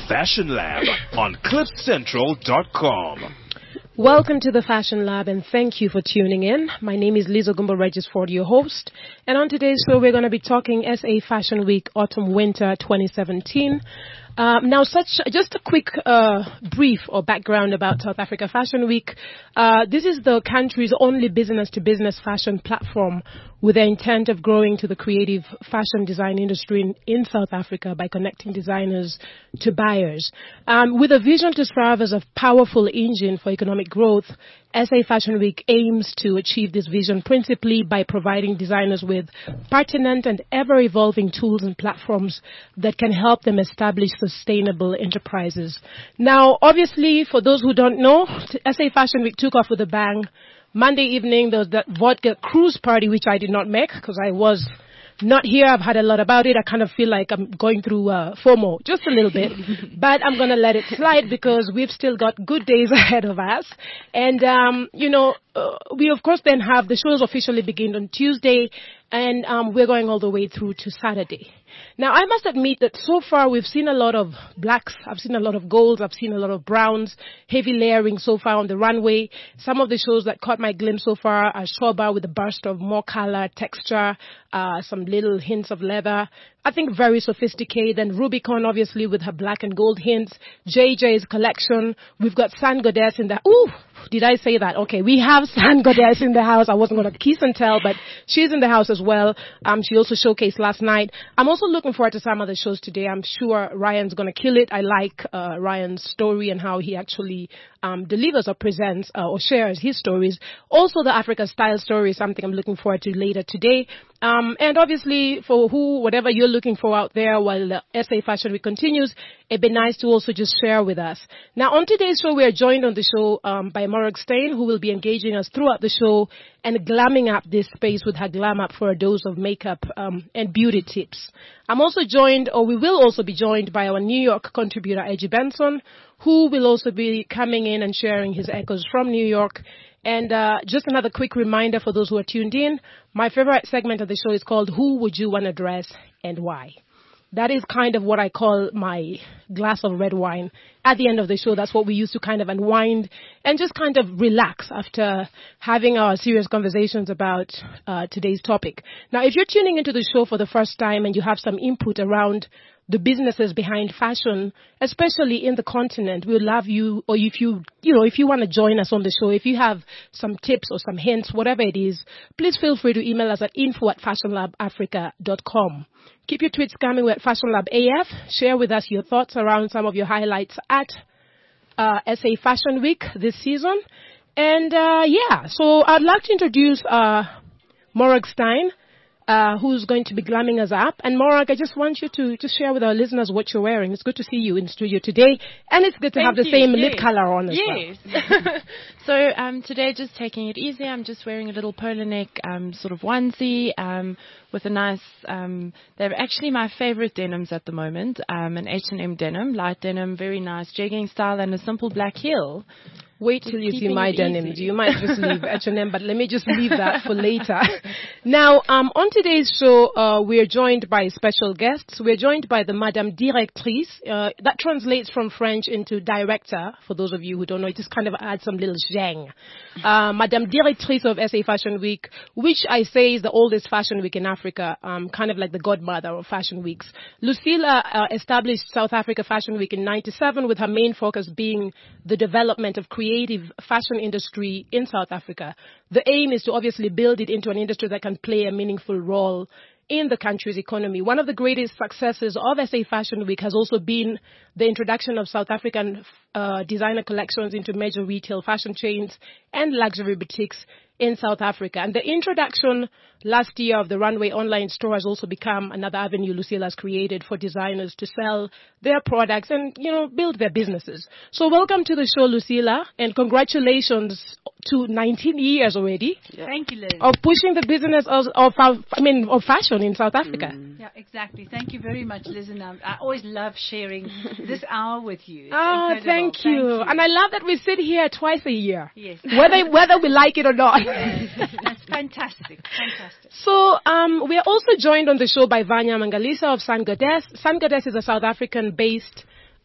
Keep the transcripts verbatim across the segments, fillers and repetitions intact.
Fashion Lab on cliff central dot com. Welcome to the Fashion Lab, and thank you for tuning in. My name is Liz Ogumbo-Regisford, your host. And on today's show, we're going to be talking S A Fashion Week Autumn-Winter twenty seventeen. Um, now, such just a quick uh, brief or background about South Africa Fashion Week. Uh, this is the country's only business-to-business fashion platform with the intent of growing to the creative fashion design industry in, in South Africa by connecting designers to buyers. Um, with a vision to serve as a powerful engine for economic growth, S A Fashion Week aims to achieve this vision principally by providing designers with pertinent and ever-evolving tools and platforms that can help them establish sustainable enterprises. Now, obviously, for those who don't know, S A Fashion Week took off with a bang. Monday evening, there was that vodka cruise party, which I did not make because I was not here. I've had a lot about it. I kind of feel like I'm going through uh, FOMO just a little bit, but I'm going to let it slide because we've still got good days ahead of us. And, um, you know, uh, we of course then have the shows officially begin on Tuesday, and um, we're going all the way through to Saturday. Now, I must admit that so far we've seen a lot of blacks, I've seen a lot of golds, I've seen a lot of browns, heavy layering so far on the runway. Some of the shows that caught my glimpse so far are Shoba with a burst of more color, texture, uh, some little hints of leather. I think very sophisticated. And Rubicon, obviously, with her black and gold hints. J J's collection. We've got San Goddess in the... Ooh, did I say that? Okay, we have San Goddess in the house. I wasn't going to kiss and tell, but she's in the house as well. Um, she also showcased last night. I'm also looking forward to some of the shows today. I'm sure Ryan's going to kill it. I like uh, Ryan's story and how he actually um, delivers or presents uh, or shares his stories. Also, the Africa Style story is something I'm looking forward to later today. Um, and obviously, for who, whatever you're looking for out there while the S A Fashion Week continues, it'd be nice to also just share with us. Now, on today's show, we are joined on the show um, by Morag Steyn, who will be engaging us throughout the show and glamming up this space with her glam up for a dose of makeup um, and beauty tips. I'm also joined, or we will also be joined by our New York contributor, Edgy Benson, who will also be coming in and sharing his echoes from New York. And uh, just another quick reminder for those who are tuned in, my favorite segment of the show is called Who Would You Want to Dress and Why? That is kind of what I call my glass of red wine. At the end of the show, that's what we use to kind of unwind and just kind of relax after having our serious conversations about uh, today's topic. Now, if you're tuning into the show for the first time and you have some input around the businesses behind fashion, especially in the continent, we would love you, or if you, you know, if you want to join us on the show, if you have some tips or some hints, whatever it is, please feel free to email us at info at fashion lab africa dot com. Keep your tweets coming with Fashion Lab A F. Share with us your thoughts around some of your highlights at uh, S A Fashion Week this season. And, uh, yeah, so I'd like to introduce uh, Morag Steyn, Uh, who's going to be glamming us up. And Morag, I just want you to just share with our listeners what you're wearing. It's good to see you in studio today, and it's good to Thank have the you. same Yes. lip color on as yes. well. So um, today, just taking it easy. I'm just wearing a little polo neck um, sort of onesie um, with a nice. Um, they're actually my favorite denims at the moment. Um, an H and M denim, light denim, very nice jegging style, and a simple black heel. Wait till you see Keeping my it denim. easy. You might just leave H and M, but let me just leave that for later. Now, um, on today's show, uh, we're joined by special guests. We're joined by the Madame Directrice. Uh, that translates from French into director. For those of you who don't know, it just kind of adds some little zhang. Uh, Madame Directrice of S A Fashion Week, which I say is the oldest fashion week in Africa, um, kind of like the godmother of fashion weeks. Lucilla uh, established South Africa Fashion Week in ninety-seven with her main focus being the development of creative creative fashion industry in South Africa. The aim is to obviously build it into an industry that can play a meaningful role in the country's economy. One of the greatest successes of S A Fashion Week has also been the introduction of South African uh, designer collections into major retail fashion chains and luxury boutiques in South Africa. And the introduction last year of the Runway online store has also become another avenue Lucilla has created for designers to sell their products and, you know, build their businesses. So welcome to the show, Lucilla, and congratulations to nineteen years already. Yeah. Thank you, Liz. Of pushing the business of, of, I mean, of fashion in South Africa. Mm. Yeah, exactly. Thank you very much, Liz. And um, I always love sharing this hour with you. It's oh, incredible. thank you. thank you. And I love that we sit here twice a year. Yes. Whether, whether we like it or not. That's fantastic. Fantastic. So um, we are also joined on the show by Vanya Mangalisa of San Goddess. San Goddess is a South African-based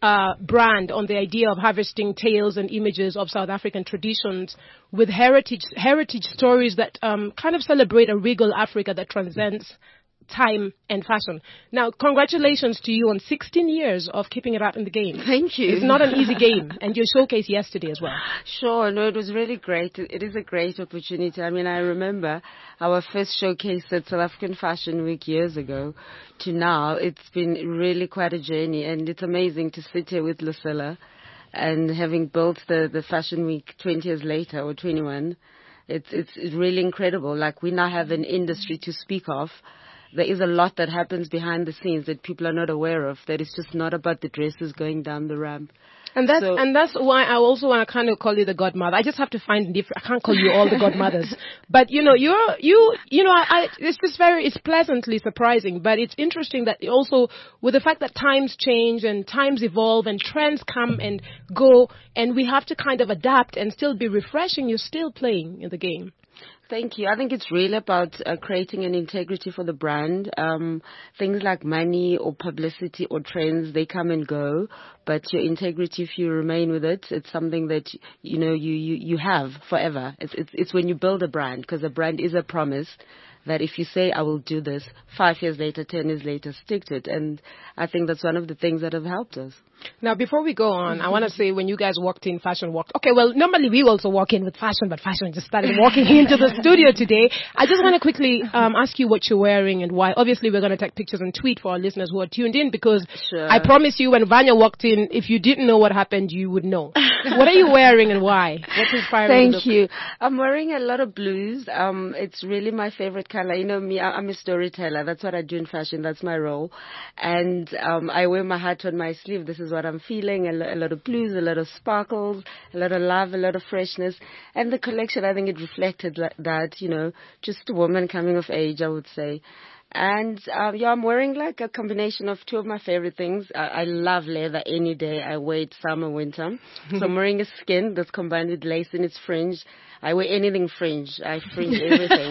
uh, brand on the idea of harvesting tales and images of South African traditions with heritage heritage stories that um, kind of celebrate a regal Africa that transcends time and fashion. Now, congratulations to you on sixteen years of keeping it up in the game. Thank you. It's not an easy game, and your showcase yesterday as well. Sure, no, it was really great. It, it is a great opportunity. I mean, I remember our first showcase at South African Fashion Week years ago to now. It's been really quite a journey, and it's amazing to sit here with Lucilla and having built the, the Fashion Week twenty years later, or twenty-one. It's, it's, it's really incredible. Like, we now have an industry to speak of. There is a lot that happens behind the scenes that people are not aware of, that it's just not about the dresses going down the ramp. And that's So- and that's why I also want to kind of call you the godmother. I just have to find different. I can't call you all the godmothers, but you know, you're you you know, I, I it's just very it's pleasantly surprising. But it's interesting that also with the fact that times change and times evolve and trends come and go, and we have to kind of adapt and still be refreshing. You're still playing in the game. Thank you. I think it's really about uh, creating an integrity for the brand. Um, things like money or publicity or trends, they come and go, but your integrity, if you remain with it, it's something that, you know, you, you, you have forever. It's, it's, it's when you build a brand, because a brand is a promise that if you say, I will do this, five years later, ten years later, stick to it. And I think that's one of the things that have helped us. Now, before we go on, I want to say when you guys walked in, fashion walked. Okay, well, normally we also walk in with fashion, but fashion just started walking into the studio today. I just want to quickly um, ask you what you're wearing and why. Obviously, we're going to take pictures and tweet for our listeners who are tuned in, because Sure. I promise you when Vanya walked in, if you didn't know what happened, you would know. What are you wearing and why? What's inspiring the Thank look? you. I'm wearing a lot of blues. Um, it's really my favorite color. You know me, I- I'm a storyteller. That's what I do in fashion. That's my role. And um, I wear my heart on my sleeve. This is what I'm feeling. A, lo- a lot of blues, a lot of sparkles, a lot of love, a lot of freshness. And the collection, I think it reflected that, that you know, just a woman coming of age, I would say. And um, yeah, I'm wearing like a combination of two of my favorite things. I, I love leather any day. I wear it summer, winter. So I'm wearing a skin that's combined with lace and it's fringe. I wear anything fringe. I fringe everything.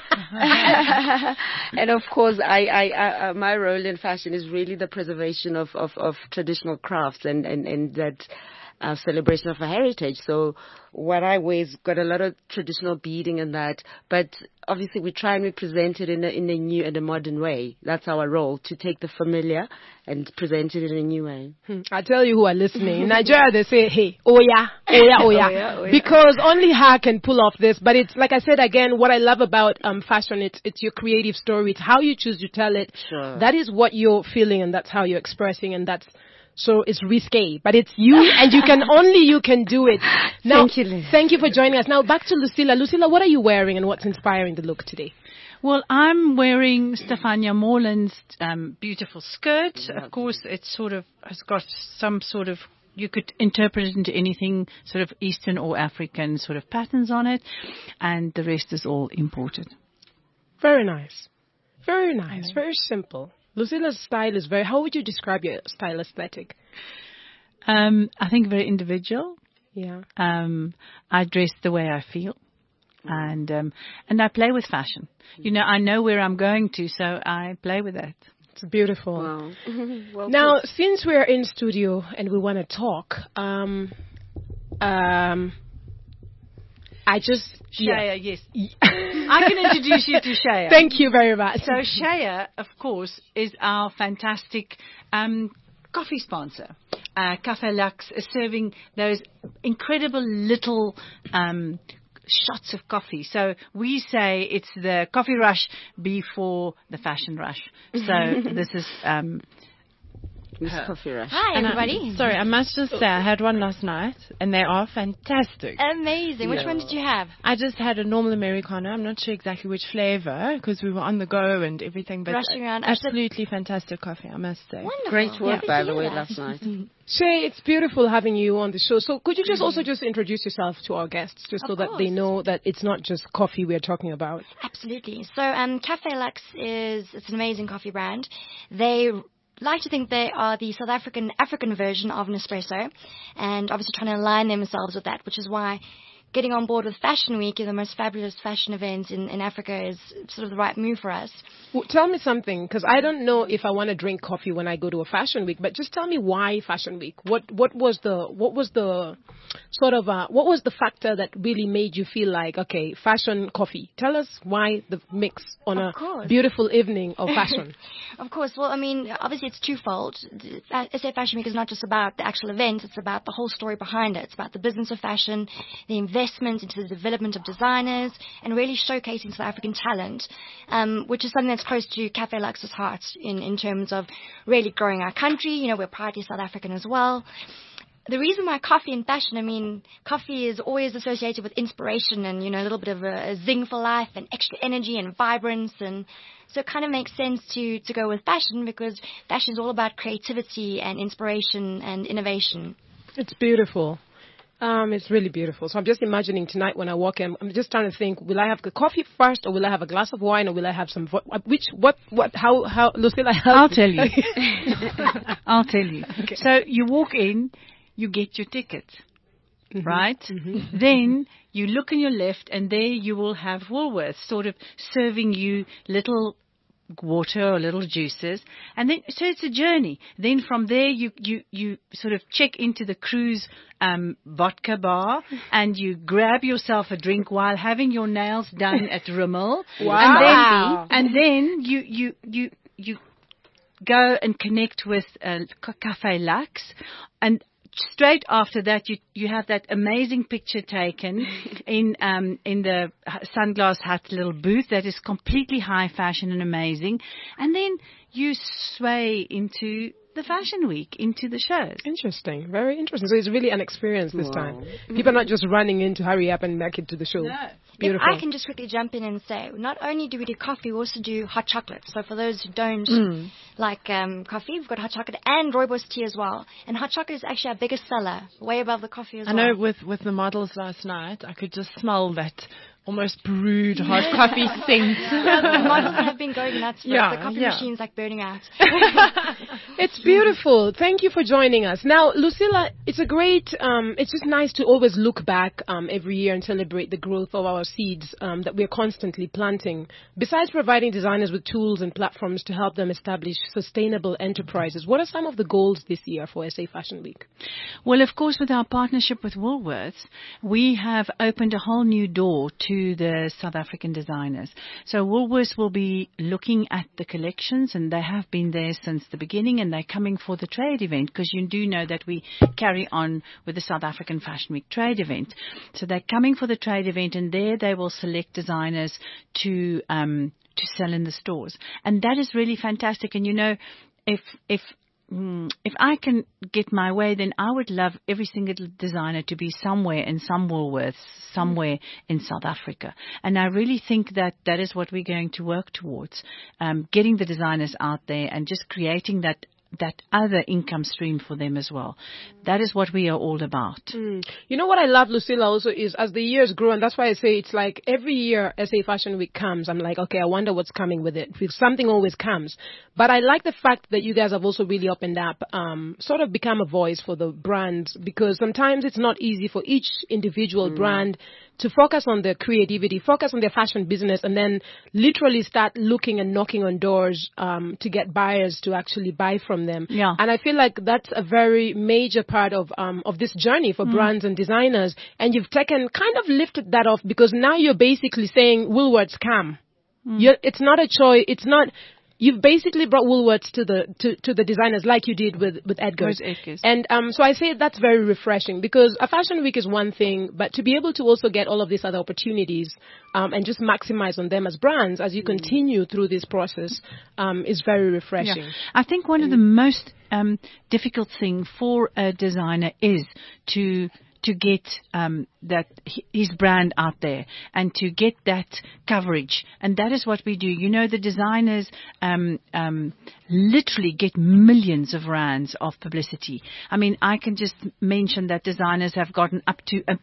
And of course, I, I, I, uh, my role in fashion is really the preservation of, of, of traditional crafts and, and, and that uh, celebration of our heritage. So what I wear has got a lot of traditional beading and that, but obviously we try and we present it in a, in a new and a modern way. That's our role, to take the familiar and present it in a new way. Hmm. I tell you who are listening. In Nigeria, they say, hey, oh yeah, oh yeah, oh yeah. Oh yeah, oh yeah. Because only her can pull off this. But it's, like I said again, what I love about um, fashion, it's, it's your creative story. It's how you choose to tell it. Sure. That is what you're feeling and that's how you're expressing, and that's, so it's risque, but it's you, and you can only you can do it. Now, Thank you, Liz. Thank you for joining us. Now back to Lucilla. Lucilla, what are you wearing and what's inspiring the look today? Well, I'm wearing Stefania Morland's um, beautiful skirt. Of course, it's sort of has got some sort of, you could interpret it into anything, sort of Eastern or African sort of patterns on it, and the rest is all imported. Very nice. Very nice. Very simple. Lucilla's style is very, how would you describe your style aesthetic? Um, I think very individual. Yeah. Um, I dress the way I feel, and um, and I play with fashion. You know, I know where I'm going to, so I play with that. It's beautiful. Wow. Well Now, put. since we're in studio and we want to talk, um, um, I just, Shea, yes. I can introduce you to Shea. Thank you very much. So Shea, of course, is our fantastic um, coffee sponsor. Uh, Café Lux is serving those incredible little um, shots of coffee. So we say it's the coffee rush before the fashion rush. So this is... Um, Miss Coffee Rush. Hi, And I- everybody. sorry, I must just say I had one last night, and they are fantastic. Amazing. Which one did you have? I just had a normal Americano. I'm not sure exactly which flavor because we were on the go and everything, but Rushing around. absolutely fantastic coffee, I must say. Wonderful. Great work, Happy by to the hear way, that. last night. Shay, it's beautiful having you on the show. So could you just also just introduce yourself to our guests, just so Of that they course. know that it's not just coffee we're talking about? Absolutely. So, um, Café Lux is it's an amazing coffee brand. They like to think they are the South African African version of Nespresso, and obviously trying to align themselves with that, which is why getting on board with Fashion Week, the most fabulous fashion event in, in Africa, is sort of the right move for us. Well, tell me something, because I don't know if I want to drink coffee when I go to a fashion week. But just tell me why Fashion Week. What what was the what was the sort of uh, what was the factor that really made you feel like, okay, fashion coffee? Tell us why the mix on Of a course. beautiful evening of fashion. Of course. Well, I mean, obviously it's twofold. The Fa- S A Fashion Week is not just about the actual event. It's about the whole story behind it. It's about the business of fashion, the investment into the development of designers, and really showcasing South African talent, um, which is something that's close to Cafe Lux's heart in, in terms of really growing our country. You know, we're proudly South African as well. The reason why coffee and fashion, I mean, coffee is always associated with inspiration and, you know, a little bit of a, a zing for life and extra energy and vibrance. And so it kind of makes sense to, to go with fashion, because fashion is all about creativity and inspiration and innovation. It's beautiful. Um, it's really beautiful. So I'm just imagining tonight when I walk in, I'm just trying to think, will I have the coffee first, or will I have a glass of wine, or will I have some, vo- which, what, what, how, how, Lucilla, help I'll me. tell you. I'll tell you. Okay. So you walk in, you get your ticket, Mhm. right? Mhm. Then you look on your left, and there you will have Woolworths sort of serving you little water or little juices, and then so it's a journey. Then from there you you you sort of check into the cruise um, vodka bar, and you grab yourself a drink while having your nails done at Rimmel. Wow. And then, and then you you you you go and connect with uh, C- Cafe Lux, and straight after that, you you have that amazing picture taken in um in the Sunglass Hut little booth that is completely high fashion and amazing, and then you sway into the Fashion Week, into the shows. Interesting. Very interesting. So it's really an experience this time. People are not just running in to hurry up and make it to the show. No. Beautiful. If I can just quickly jump in and say, not only do we do coffee, we also do hot chocolate. So for those who don't Mm. like um, coffee, we've got hot chocolate and rooibos tea as well. And hot chocolate is actually our biggest seller, way above the coffee as I well. know with, with the models last night, I could just smell that almost brewed hot coffee scent. The models have been going nuts for it. Yeah, The coffee yeah. machine's like burning out. It's beautiful. Thank you for joining us. Now, Lucilla, it's a great, um, it's just nice to always look back um, every year and celebrate the growth of our seeds um, that we're constantly planting. Besides providing designers with tools and platforms to help them establish sustainable enterprises, what are some of the goals this year for S A Fashion Week? Well, of course, with our partnership with Woolworths, we have opened a whole new door to the South African designers. So Woolworths will be looking at the collections, and they have been there since the beginning, and they're coming for the trade event, because you do know that we carry on with the South African Fashion Week trade event. So they're coming for the trade event, and there they will select designers to um, to sell in the stores. And that is really fantastic. And, you know, if if Mm, if I can get my way, then I would love every single designer to be somewhere in some Woolworths, somewhere in South Africa. And I really think that that is what we're going to work towards, um, getting the designers out there and just creating that that other income stream for them as well. That is what we are all about. Mm. You know what I love, Lucilla, also is as the years grow, and that's why I say it's like every year S A Fashion Week comes, I'm like, okay, I wonder what's coming with it, because something always comes. But I like the fact that you guys have also really opened up, um, sort of become a voice for the brands, because sometimes it's not easy for each individual mm. brand to focus on their creativity, focus on their fashion business, and then literally start looking and knocking on doors um, to get buyers to actually buy from them. Yeah. And I feel like that's a very major part of um, of this journey for mm. brands and designers. And you've taken, kind of lifted that off, because now you're basically saying, Woolworths, come. Mm. You're, it's not a choice. It's not... You've basically brought Woolworths to the to, to the designers, like you did with with Edgar's. With Edgar's. And um, so I say that's very refreshing, because a fashion week is one thing, but to be able to also get all of these other opportunities um, and just maximize on them as brands as you mm. continue through this process um, is very refreshing. Yeah. I think one of the most um, difficult thing for a designer is to to get um, that his brand out there and to get that coverage. And that is what we do. You know, the designers um, um, literally get millions of rands of publicity. I mean, I can just mention that designers have gotten up to a,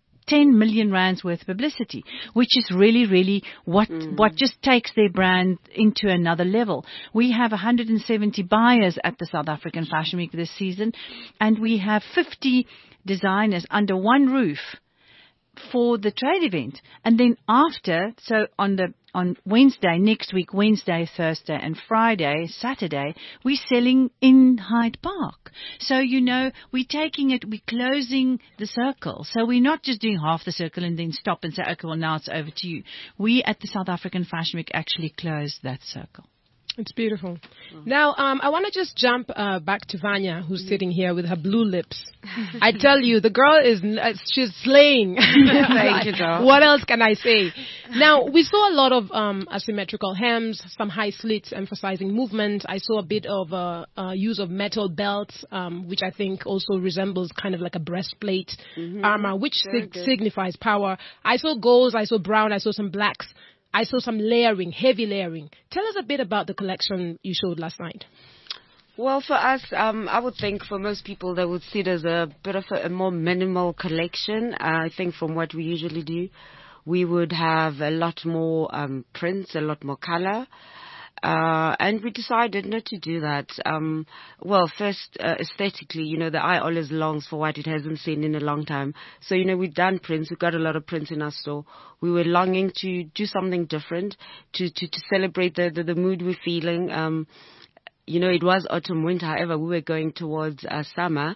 ten million rands worth of publicity, which is really, really what mm. what just takes their brand into another level. We have one hundred seventy buyers at the South African Fashion Week this season, and we have fifty designers under one roof for the trade event. And then after, so on the on Wednesday, next week, Wednesday, Thursday, and Friday, Saturday, we're selling in Hyde Park. So, you know, we're taking it, we're closing the circle. So we're not just doing half the circle and then stop and say, okay, well, now it's over to you. We at the South African Fashion Week actually closed that circle. It's beautiful. Now, um, I want to just jump uh, back to Vanya, who's sitting here with her blue lips. I tell you, the girl is, uh, she's slaying. Thank you, doll. What else can I say? Now, we saw a lot of um, asymmetrical hems, some high slits emphasizing movement. I saw a bit of uh, uh, use of metal belts, um, which I think also resembles kind of like a breastplate Mm-hmm. armor, which Very sig- good. signifies power. I saw golds, I saw brown, I saw some blacks. I saw some layering, heavy layering. Tell us a bit about the collection you showed last night. Well, for us, um, I would think for most people they would see it as a bit of a, a more minimal collection. Uh, I think from what we usually do, we would have a lot more um, prints, a lot more color. Uh, and we decided not to do that. Um, well, first, uh, aesthetically, you know, the eye always longs for what it hasn't seen in a long time. So, you know, we've done prints. We've got a lot of prints in our store. We were longing to do something different, to, to, to celebrate the, the, the mood we're feeling. Um, you know, it was autumn, winter. However, we were going towards uh, summer.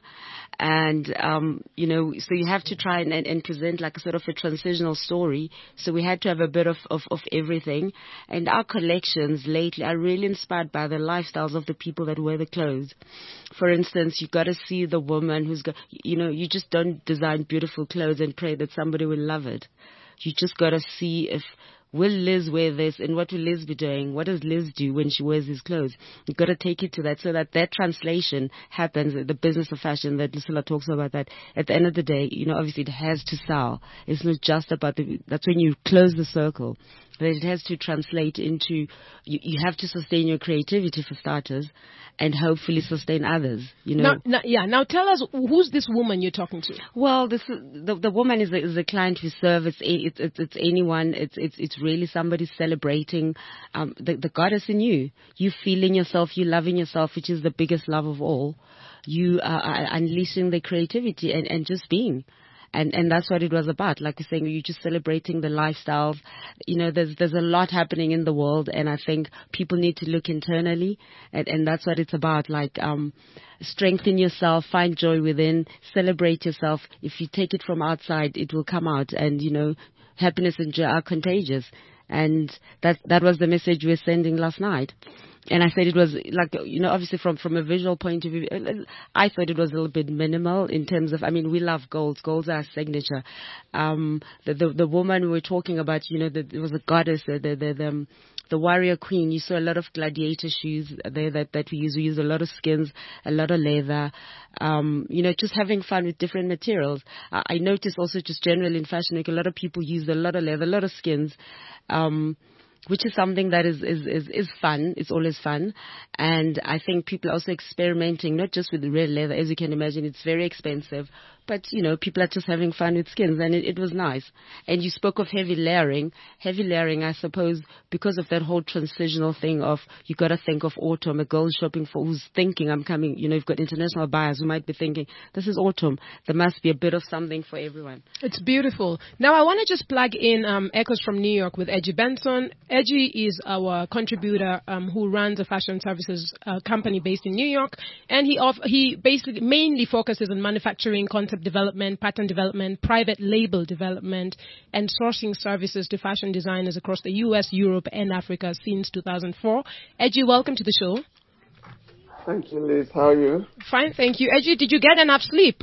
And, um, you know, so you have to try and, and, and present like a sort of a transitional story. So we had to have a bit of, of, of everything. And our collections lately are really inspired by the lifestyles of the people that wear the clothes. For instance, you got to see the woman who's got, you know, you just don't design beautiful clothes and pray that somebody will love it. You just got to see if, will Liz wear this, and what will Liz be doing? What does Liz do when she wears these clothes? You've got to take it to that so that that translation happens, the business of fashion that Lucilla talks about, that at the end of the day, you know, obviously it has to sell. It's not just about the, that's when you close the circle. That it has to translate into, you, you have to sustain your creativity for starters, and hopefully sustain others, you know. Now, now, yeah, now tell us, who's this woman you're talking to? Well, this is, the the woman is a, is a client we serve. It's it's it's, it's anyone. It's it's it's really somebody celebrating um, the the goddess in you. You feeling yourself. You loving yourself, which is the biggest love of all. You are, are unleashing the creativity and, and just being. And and that's what it was about. Like we're saying, you're just celebrating the lifestyles. You know, there's there's a lot happening in the world, and I think people need to look internally, and, and that's what it's about. Like, um, strengthen yourself, find joy within, celebrate yourself. If you take it from outside, it will come out, and you know, happiness and joy are contagious. And that that was the message we were sending last night. And I said it was like, you know, obviously from, from a visual point of view, I thought it was a little bit minimal in terms of, I mean, we love golds. Golds are our signature. Um, the, the, the woman we were talking about, you know, the, there was a goddess, the, the, the, the, the warrior queen. You saw a lot of gladiator shoes there that, that we use. We use a lot of skins, a lot of leather, um, you know, just having fun with different materials. I, I noticed also just generally in fashion, like a lot of people use a lot of leather, a lot of skins. Um, which is something that is, is, is, is fun. It's always fun. And I think people are also experimenting, not just with real leather. As you can imagine, it's very expensive. But, you know, people are just having fun with skins, and it, it was nice. And you spoke of heavy layering. Heavy layering, I suppose, because of that whole transitional thing of you got to think of autumn, a girl shopping for who's thinking, I'm coming, you know, you've got international buyers who might be thinking, this is autumn. There must be a bit of something for everyone. It's beautiful. Now, I want to just plug in um, Echoes from New York with Edgy Benson. Edgy is our contributor um, who runs a fashion services uh, company based in New York. And he off- he basically mainly focuses on manufacturing, concept development, pattern development, private label development, and sourcing services to fashion designers across the U S, Europe, and Africa since two thousand four. Edgy, welcome to the show. Thank you, Liz. How are you? Fine, thank you. Edgy, did you get enough sleep?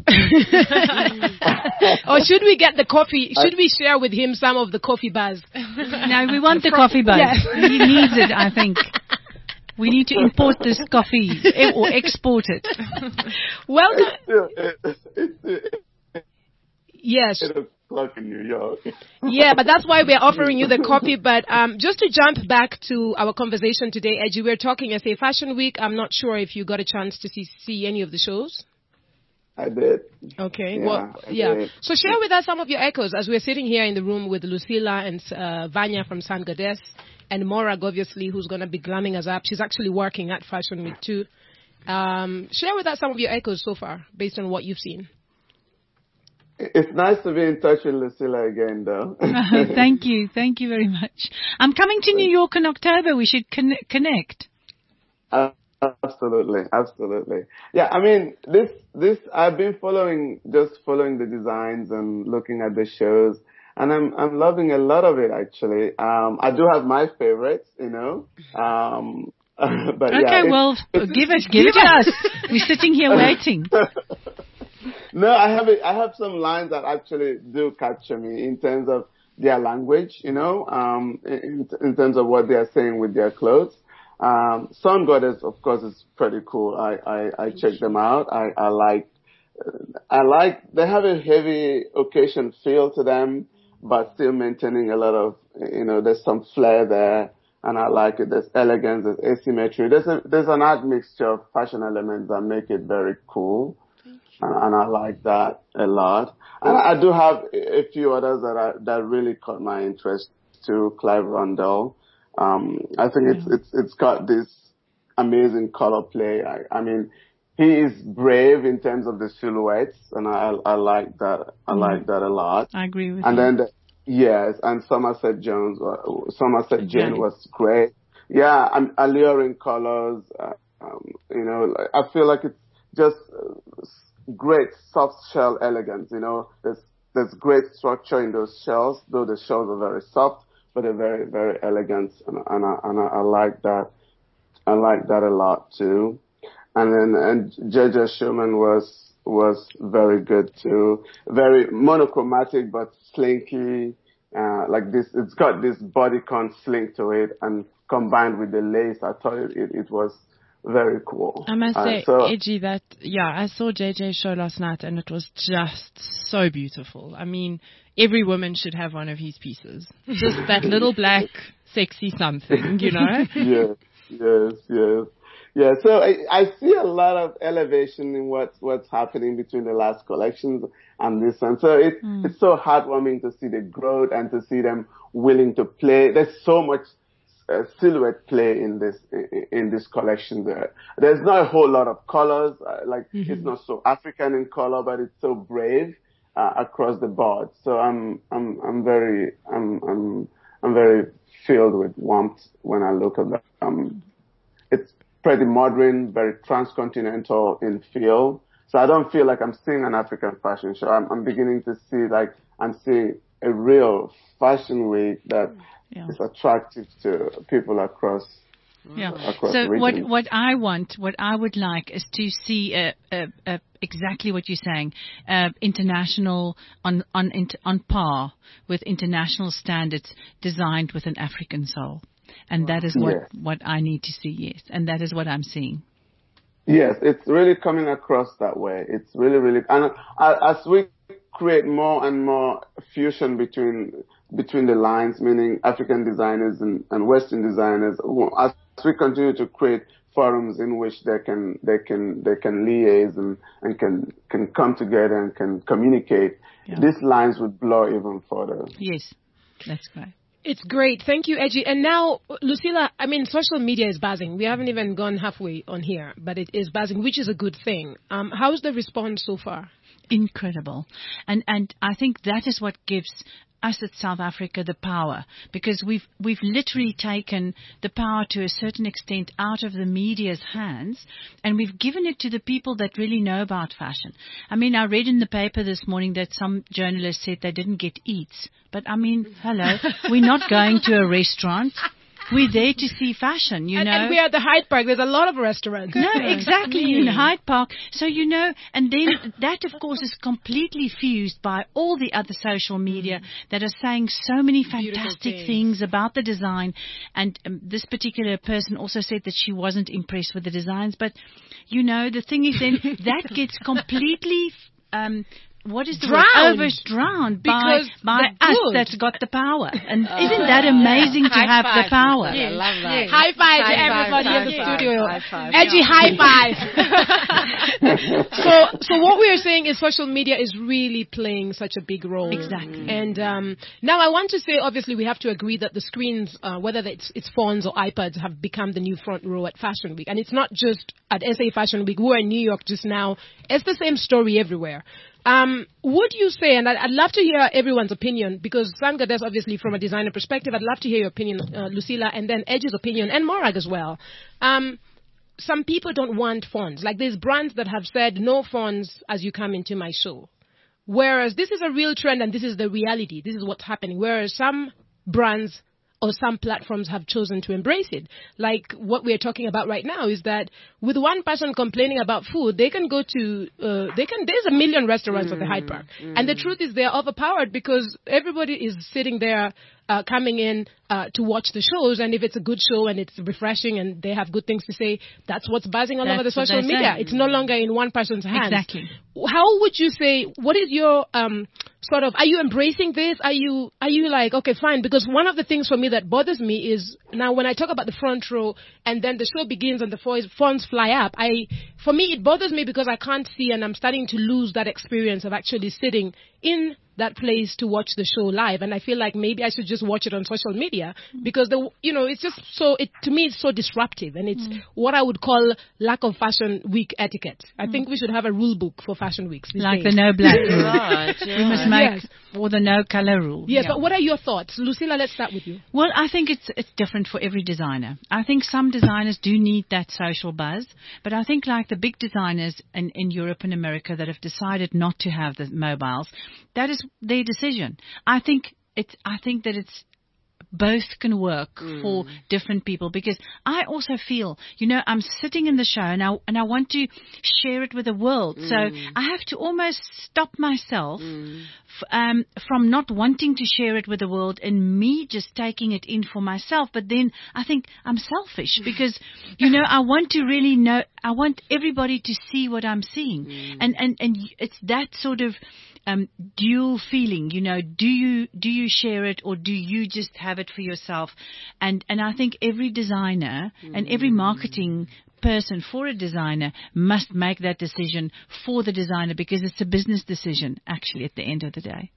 Or should we get the coffee? Should we share with him some of the coffee buzz? No, we want the coffee buzz. Yes. He needs it, I think. We need to import this coffee eh, or export it. Welcome. It's, it's, it's Yes. eight o'clock in New York. Yeah, but that's why we're offering you the copy. But um, just to jump back to our conversation today, Edgy, we're talking S A Fashion Week. I'm not sure if you got a chance to see, see any of the shows. I did. Okay. Yeah, well, I yeah. did. So share with us some of your echoes as we're sitting here in the room with Lucilla and uh, Vanya from San Godes and Morag, obviously, who's going to be glamming us up. She's actually working at Fashion Week too. Um, share with us some of your echoes so far, based on what you've seen. It's nice to be in touch with Lucilla again, though. Thank you. Thank you very much. I'm coming to New York in October. We should con- connect. Uh, absolutely. Absolutely. Yeah, I mean, this, this, I've been following, just following the designs and looking at the shows, and I'm, I'm loving a lot of it, actually. Um, I do have my favorites, you know, um, but okay, yeah, well, give it, give it to us. We're sitting here waiting. No, I have a, I have some lines that actually do capture me in terms of their language, you know, um, in, in terms of what they are saying with their clothes. Um, Sun Goddess, of course, is pretty cool. I, I, I check them out. I, I like, I like, they have a heavy occasion feel to them, but still maintaining a lot of, you know, there's some flair there. And I like it. There's elegance, there's asymmetry. There's a, there's an odd mixture of fashion elements that make it very cool. And, and I like that a lot. And I do have a few others that are, that really caught my interest too. Clive Rundell. Um, I think it's, it's, it's got this amazing color play. I, I mean, he is brave in terms of the silhouettes, and I, I like that. I mm. like that a lot. I agree with and you. And then, the, yes, and Somerset Jones, uh, Somerset Jane was great. Yeah, and alluring colors. Uh, um, you know, I feel like it's just, uh, great soft shell elegance, you know. There's there's great structure in those shells, though the shells are very soft, but they're very very elegant, and, and I and I, I like that. I like that a lot too. And then and J J Schumann was was very good too. Very monochromatic but slinky, uh, like this. It's got this bodycon slink to it, and combined with the lace, I thought it it, it was very cool. I must say, uh, so, Edgy, that, yeah, I saw J J's show last night and it was just so beautiful. I mean, every woman should have one of his pieces. Just that little black, sexy something, you know? Yes, yes, yes. Yeah, so I, I see a lot of elevation in what's, what's happening between the last collections and this one. So it, mm. it's so heartwarming to see the growth and to see them willing to play. There's so much Uh, silhouette play in this in, in this collection. There, there's not a whole lot of colors. Uh, like mm-hmm. It's not so African in color, but it's so brave uh, across the board. So I'm I'm I'm very I'm I'm I'm very filled with warmth when I look at that. Um, it's pretty modern, very transcontinental in feel. So I don't feel like I'm seeing an African fashion show. I'm, I'm beginning to see like I'm seeing a real fashion week that. Yeah. It's attractive to people across. Yeah. Across so regions. what what I want, what I would like, is to see uh, uh, uh, exactly what you're saying, uh, international on on on par with international standards, designed with an African soul, and that is what yes. what I need to see. Yes, and that is what I'm seeing. Yes, it's really coming across that way. It's really really, and uh, as we create more and more fusion between. between the lines, meaning African designers and, and Western designers, as we continue to create forums in which they can they can they can liaise and, and can can come together and can communicate, yeah. These lines would blur even further. Yes, that's great. It's great. Thank you, Edgy. And now, Lucilla, I mean, social media is buzzing. We haven't even gone halfway on here, but it is buzzing, which is a good thing. Um, how's the response so far? Incredible. And and I think that is what gives us at South Africa the power, because we've we've literally taken the power to a certain extent out of the media's hands, and we've given it to the people that really know about fashion. I mean, I read in the paper this morning that some journalists said they didn't get eats, but I mean, hello, we're not going to a restaurant. We're there to see fashion, you and, know. And we're at the Hyde Park. There's a lot of restaurants. No, exactly. You're in Hyde Park. So, you know, and then that, of course, is completely fused by all the other social media that are saying so many fantastic things. things about the design. And um, this particular person also said that she wasn't impressed with the designs. But, you know, the thing is then that gets completely... Um, What is the drowned. word? Overdrowned by, by us good. that's got the power. And uh, isn't that amazing yeah. to high have five. the power? Yes. I love that. Yes. High five high to five, everybody in the five, studio. High five. Edgy high five. so, so what we are saying is social media is really playing such a big role. Exactly. And um, now I want to say, obviously, we have to agree that the screens, uh, whether it's, it's phones or iPads, have become the new front row at Fashion Week. And it's not just at S A Fashion Week. We're in New York just now. It's the same story everywhere. Um, would you say, and I'd, I'd love to hear everyone's opinion, because Sangadesh, obviously, from a designer perspective, I'd love to hear your opinion, uh, Lucilla, and then Edge's opinion, and Morag as well. Um, some people don't want fonts. Like, there's brands that have said, no fonts as you come into my show. Whereas this is a real trend, and this is the reality. This is what's happening. Whereas some brands or some platforms have chosen to embrace it. Like what we're talking about right now is that with one person complaining about food, they can go to, uh, they can, there's a million restaurants mm, at the Hyde Park. Mm. And the truth is they're overpowered because everybody is sitting there uh, coming in uh, to watch the shows. And if it's a good show and it's refreshing and they have good things to say, that's what's buzzing all that's over the social media. Say. It's no longer in one person's hands. Exactly. How would you say, what is your um, sort of, are you embracing this? Are you, are you like, okay, fine? Because one of the things for me that bothers me is now when I talk about the front row and then the show begins and the fonts fly up, I, for me, it bothers me because I can't see and I'm starting to lose that experience of actually sitting in that place to watch the show live. And I feel like maybe I should just watch it on social media because the, you know, it's just so, it, to me, it's so disruptive and it's mm. what I would call lack of fashion week etiquette. I mm. think we should have a rule book for fashion weeks. Like days. the no black rule. Right, yeah. We must make, yes. or the no color rule. Yes, yeah. but what are your thoughts? Lucilla, let's start with you. Well, I think it's, it's different for every designer. I think some designers do need that social buzz, but I think like the big designers in, in Europe and America that have decided not to have the mobiles, that is their decision. I think it's, I think that it's, both can work mm. for different people because I also feel, you know, I'm sitting in the show and I, and I want to share it with the world. Mm. So I have to almost stop myself mm. f- um, from not wanting to share it with the world and me just taking it in for myself. But then I think I'm selfish because, you know, I want to really know, I want everybody to see what I'm seeing. Mm. And, and, and it's that sort of, Um, dual feeling, you know, do you do you share it or do you just have it for yourself? And and I think every designer mm. and every marketing person for a designer must make that decision for the designer because it's a business decision actually at the end of the day.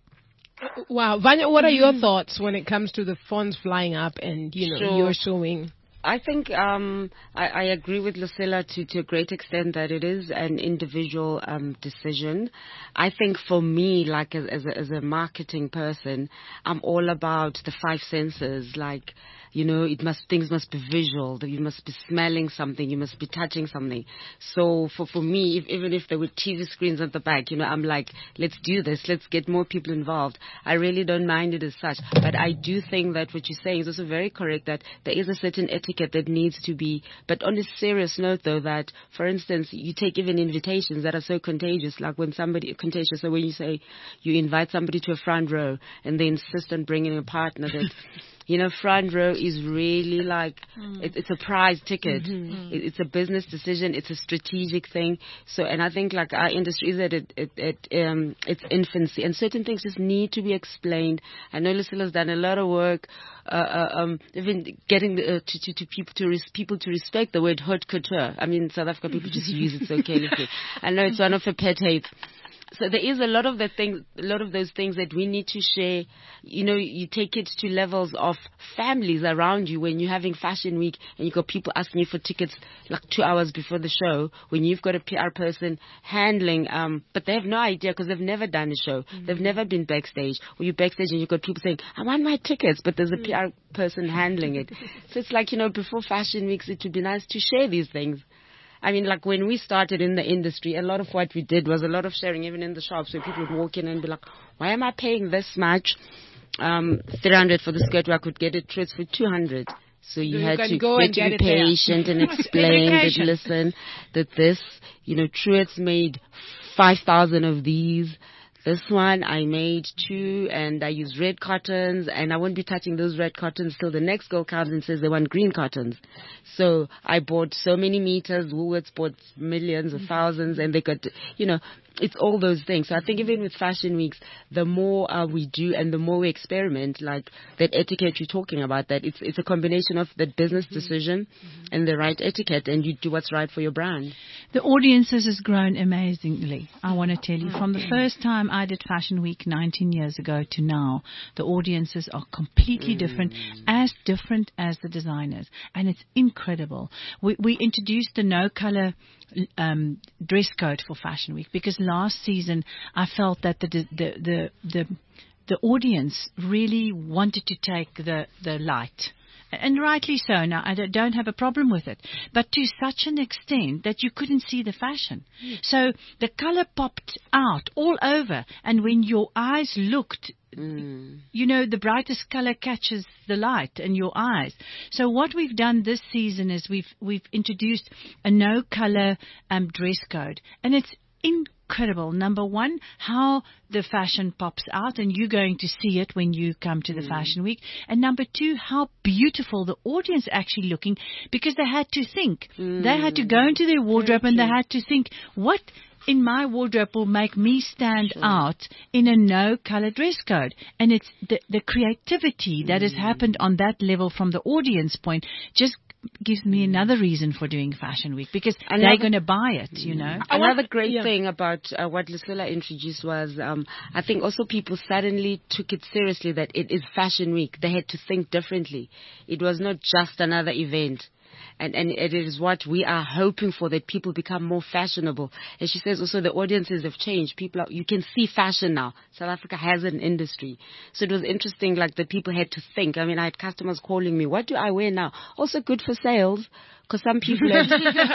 Wow, Vanya, what are your thoughts when it comes to the fonts flying up and you know sure. you're showing? I think um, I, I agree with Lucilla to, to a great extent that it is an individual um, decision. I think for me, like as, as, a, as a marketing person, I'm all about the five senses. Like, you know, it must things must be visual. You must be smelling something. You must be touching something. So for for me, if, even if there were T V screens at the back, you know, I'm like, let's do this. Let's get more people involved. I really don't mind it as such. But I do think that what you're saying is also very correct. That there is a certain etiquette that needs to be. But on a serious note, though, that for instance, you take even invitations that are so contagious, like when somebody contagious. So when you say you invite somebody to a front row and they insist on bringing a partner that. You know, front row is really like, mm. it, it's a prize ticket. Mm-hmm. It, it's a business decision. It's a strategic thing. So, and I think like our industry is at it, it, it, um, its infancy and certain things just need to be explained. I know Lucilla's done a lot of work, uh, uh, um, even getting the, uh, to, to, to people to res- people to respect the word haute couture. I mean, South African people just use it so carelessly. I know it's one of her pet hates. So there is a lot of the things, a lot of those things that we need to share. You know, you take it to levels of families around you when you're having Fashion Week and you've got people asking you for tickets like two hours before the show. When you've got a P R person handling, um, but they have no idea because they've never done a show, mm-hmm. they've never been backstage. Or you're backstage and you've got people saying, "I want my tickets," but there's a mm-hmm. P R person handling it. So it's like, you know, before Fashion Weeks, it would be nice to share these things. I mean, like when we started in the industry, a lot of what we did was a lot of sharing, even in the shops, where people would walk in and be like, "Why am I paying this much? Um, three hundred for the skirt where I could get it Truits for two hundred." So you, you had to, go you had to be patient and explain that, listen, that this, you know, Truits made five thousand of these. This one I made two and I used red cottons and I won't be touching those red cottons till the next girl comes and says they want green cottons. So I bought so many meters, Woolworths bought millions or thousands and they got, you know, it's all those things. So I think even with Fashion Weeks, the more uh, we do and the more we experiment, like that etiquette you're talking about, that it's it's a combination of the business decision mm-hmm. and the right etiquette, and you do what's right for your brand. The audiences has grown amazingly, I want to tell you. From the first time I did Fashion Week nineteen years ago to now, the audiences are completely mm. different, as different as the designers. And it's incredible. We, we introduced the no-color um, dress code for Fashion Week because last season I felt that the the the the, the audience really wanted to take the, the light. And rightly so. Now, I don't have a problem with it. But to such an extent that you couldn't see the fashion. Mm. So the color popped out all over. And when your eyes looked, mm. you know, the brightest color catches the light in your eyes. So what we've done this season is we've we've introduced a no-color um, dress code. And it's incredible. Number one, how the fashion pops out, and you're going to see it when you come to the mm. Fashion Week. And number two, how beautiful the audience actually looking, because they had to think. Mm. They had to go into their wardrobe and they had to think, what in my wardrobe will make me stand sure. out in a no-color dress code? And it's the, the creativity mm. that has happened on that level from the audience point just gives me another reason for doing Fashion Week, because another, they're going to buy it, you know. Another great yeah. thing about uh, what Lucilla introduced was, um, I think also people suddenly took it seriously that it is Fashion Week. They had to think differently. It was not just another event. And, and it is what we are hoping for, that people become more fashionable. And she says also the audiences have changed. People are, you can see fashion now. South Africa has an industry. So it was interesting, like, that people had to think. I mean, I had customers calling me, what do I wear now? Also good for sales. Because some people had,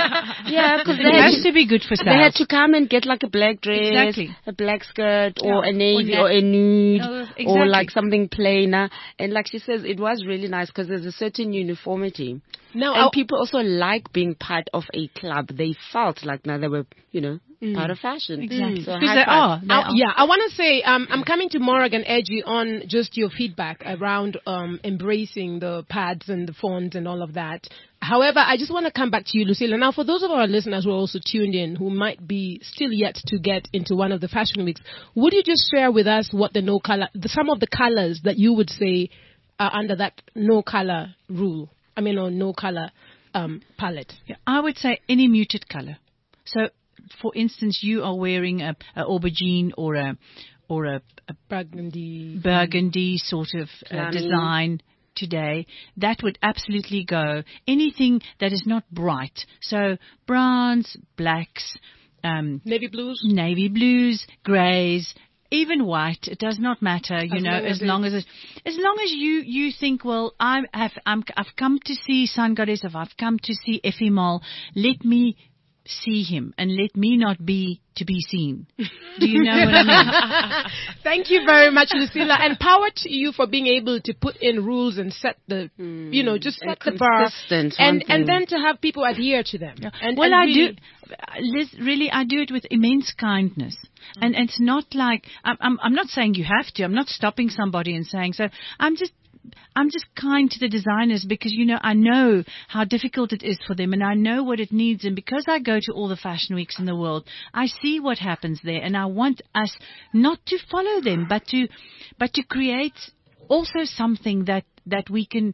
yeah, because it has to, to be good for sales. They had to come and get like a black dress, exactly. a black skirt, or yeah. a navy, or, or a nude, oh, exactly. or like something plainer. And like she says, it was really nice because there's a certain uniformity. No, and I'll, people also like being part of a club. They felt like now they were, you know, mm. part of fashion. Exactly. So they are. They are. Yeah, I want to say, um, I'm coming to Morag and Edgy on just your feedback around um, embracing the pads and the fonts and all of that. However, I just want to come back to you, Lucilla. Now, for those of our listeners who are also tuned in, who might be still yet to get into one of the fashion weeks, would you just share with us what the no color, the, some of the colors that you would say are under that no color rule? I mean, or no color um, palette. Yeah, I would say any muted color. So, for instance, you are wearing a, a aubergine or a or a, a burgundy burgundy sort of uh, design today. That would absolutely go. Anything that is not bright. So browns, blacks, um, navy blues, navy blues, greys. Even white, it does not matter, you as know, long as, as long as it, as long as you, you think, well, I have, I'm, I've come to see Sun Goddess, or I've come to see Effie Mall, let me see him and let me not be to be seen. Do you know what I mean? Thank you very much, Lucilla, and power to you for being able to put in rules and set the, mm. you know, just set the bar, and and then to have people adhere to them. Yeah. And, well, and I really do, Liz, really, I do it with immense kindness. Mm. And, and it's not like, I'm, I'm, I'm not saying you have to, I'm not stopping somebody and saying so, I'm just, I'm just kind to the designers because, you know, I know how difficult it is for them and I know what it needs. And because I go to all the fashion weeks in the world, I see what happens there. And I want us not to follow them, but to, but to create also something that, that we can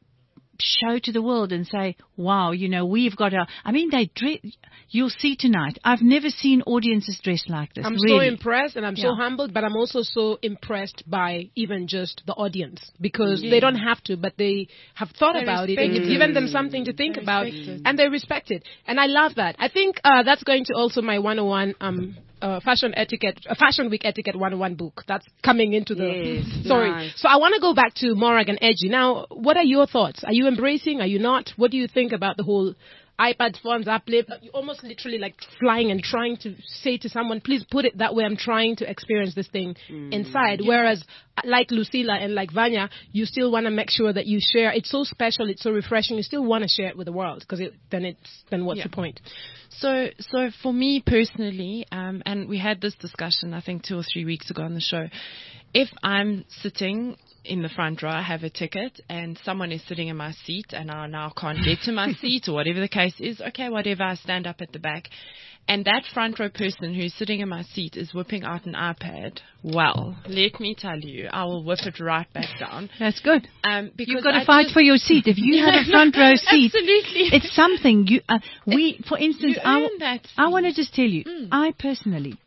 show to the world and say, wow, you know, we've got a, I mean, they dress, you'll see tonight. I've never seen audiences dressed like this. I'm really. so impressed and I'm yeah. so humbled, but I'm also so impressed by even just the audience because yeah. they don't have to, but they have thought they about it and you've given them something to think about it. And they respect it. And I love that. I think uh, that's going to also my one oh one um, uh, fashion etiquette, uh, fashion week etiquette one oh one book. That's coming into the, yes, sorry. nice. So I want to go back to Morag and Edgy. Now, what are your thoughts? Are you embracing? Are you not? What do you think about the whole iPads, phones, uplift? You're almost literally like flying and trying to say to someone, please put it that way. I'm trying to experience this thing mm. inside. Yeah. Whereas like Lucilla and like Vanya, you still want to make sure that you share. It's so special. It's so refreshing. You still want to share it with the world because it, then it's, then what's yeah. the point? So, so for me personally, um, and we had this discussion, I think two or three weeks ago on the show. If I'm sitting in the front row, I have a ticket, and someone is sitting in my seat, and I now can't get to my seat, or whatever the case is, okay, whatever, I stand up at the back. And that front row person who's sitting in my seat is whipping out an iPad. Well, let me tell you, I will whip it right back down. That's good. Um, because You've got to I fight just, for your seat. If you have a front row seat, absolutely. It's something. You, uh, we, for instance, you I, earn that I want to just tell you, mm. I personally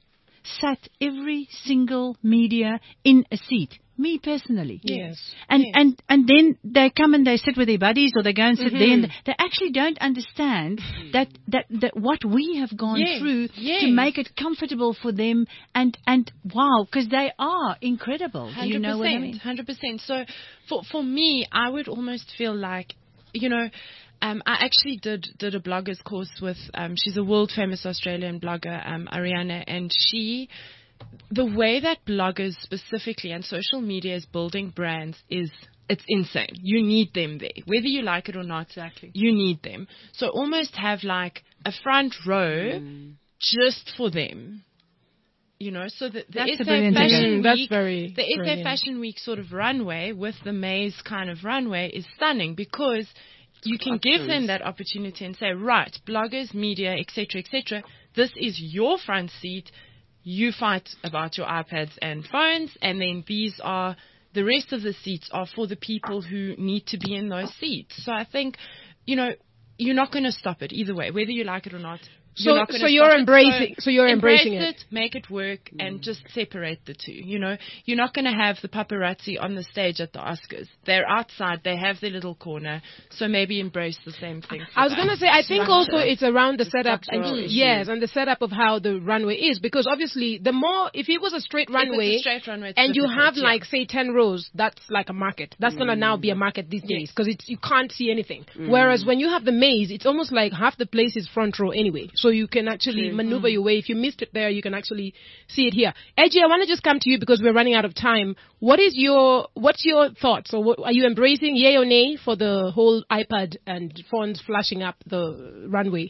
sat every single media in a seat. Me personally. Yes. And, yes. and, and then they come and they sit with their buddies, or they go and sit Mm-hmm. there, and they actually don't understand that, that, that what we have gone Yes, through yes. to make it comfortable for them, and, and wow, because they are incredible. Do you know what I mean? one hundred percent. So for, for me, I would almost feel like, you know, Um, I actually did did a blogger's course with, um, she's a world famous Australian blogger, um, Ariana, and she, the way that bloggers specifically and social media is building brands is, it's insane. You need them there. Whether you like it or not, Exactly. you need them. So almost have like a front row Mm. just for them. You know, so the, the That's a S A brilliant Fashion idea. Week, That's very the S A brilliant. Fashion Week sort of runway with the maze kind of runway is stunning, because you can give them that opportunity and say, right, bloggers, media, et cetera, et cetera, this is your front seat. You fight about your iPads and phones, and then these are, the rest of the seats are for the people who need to be in those seats. So I think, you know, you're not going to stop it either way, whether you like it or not. So, You're not gonna so you're stop it. embracing. So, So you're embrace embracing it. it, make it work, and just separate the two. You know, you're not going to have the paparazzi on the stage at the Oscars. They're outside. They have their little corner. So maybe embrace the same thing. for I was that. going to say, I think Structure. also it's around the setup, structural and, issue. yes, and the setup of how the runway is, because obviously the more, if it was a straight If it's a runway, straight runway, it's and you difficult, have yeah. like say ten rows, that's like a market. That's going to now be a market these days, because it's you can't see anything. Whereas when you have the maze, it's almost like half the place is front row anyway, so you can actually maneuver your way. If you missed it there, you can actually see it here. Edgy, I want to just come to you because we're running out of time. What is your what's your thoughts? Or what, are you embracing yay or nay for the whole iPad and phones flashing up the runway?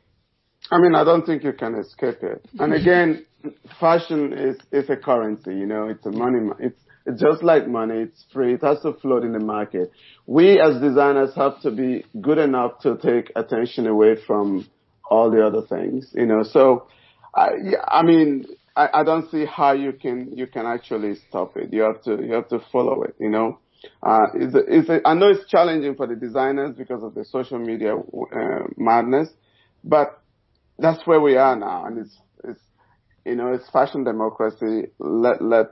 I mean, I don't think you can escape it. And again, fashion is, is a currency, you know, it's a money, ma- it's, it's just like money, it's free, it has to float in the market. We as designers have to be good enough to take attention away from all the other things, you know, so, I, yeah, I mean, I, I don't see how you can, you can actually stop it. You have to, you have to follow it, you know. Uh, it's a, it's a, I know it's challenging for the designers because of the social media uh, madness, but that's where we are now, and it's, it's, you know, it's fashion democracy. Let, let,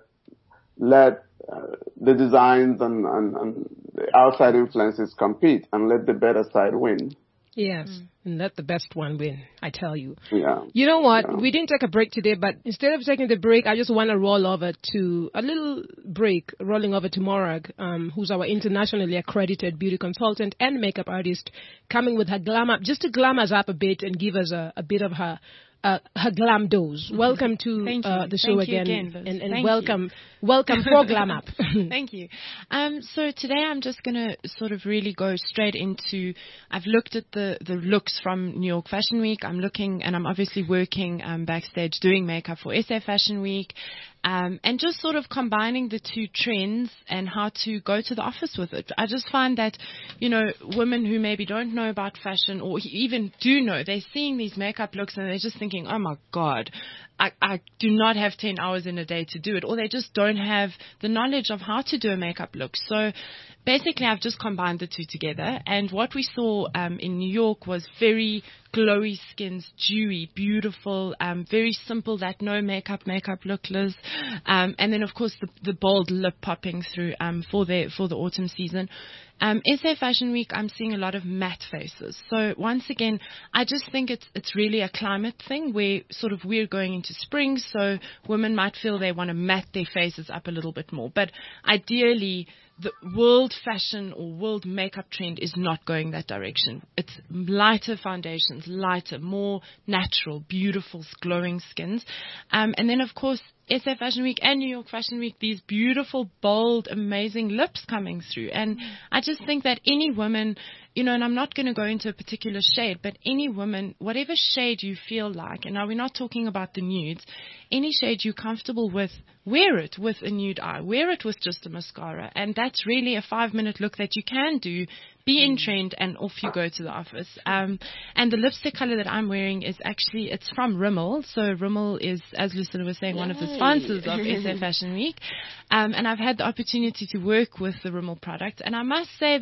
let uh, the designs and, and, and the outside influences compete, and let the better side win. Yes, and let the best one win, I tell you. Yeah. You know what? Yeah. We didn't take a break today, but instead of taking the break, I just want to roll over to a little break, rolling over to Morag, um, who's our internationally accredited beauty consultant and makeup artist, coming with her glam up, just to glam us up a bit and give us a, a bit of her uh, her glam dose. Welcome to Thank uh, you. the show Thank you again, again, Liz. and, and Thank welcome, welcome for glam up. Thank you. Um, so today I'm just going to sort of really go straight into, I've looked at the, the looks from New York Fashion Week. I'm looking, and I'm obviously working um, backstage doing makeup for S A Fashion Week. Um, and just sort of combining the two trends and how to go to the office with it. I just find that, you know, women who maybe don't know about fashion or even do know, they're seeing these makeup looks and they're just thinking, oh my God, I, I do not have ten hours in a day to do it. Or they just don't have the knowledge of how to do a makeup look. So basically I've just combined the two together. And what we saw um, in New York was very glowy skins, dewy, beautiful, um, very simple, that no makeup, makeup look, Liz. Um, and then, of course, the, the bold lip popping through um, for the for the autumn season. Um, S A Fashion Week, I'm seeing a lot of matte faces. So once again, I just think it's it's really a climate thing where sort of we're going into spring, so women might feel they want to matte their faces up a little bit more. But ideally, the world fashion or world makeup trend is not going that direction. It's lighter foundations, lighter, more natural, beautiful, glowing skins. Um, and then, of course, S A Fashion Week and New York Fashion Week, these beautiful, bold, amazing lips coming through. And I just think that any woman, you know, and I'm not going to go into a particular shade, but any woman, whatever shade you feel like, and now we're not talking about the nudes, any shade you're comfortable with, wear it with a nude eye, wear it with just a mascara. And that's really a five-minute look that you can do. Be in trend, and off you go to the office. Um, and the lipstick color that I'm wearing is actually, it's from Rimmel. So Rimmel is, as Lucilla was saying, one of the sponsors of S A Fashion Week. Um, and I've had the opportunity to work with the Rimmel product. And I must say that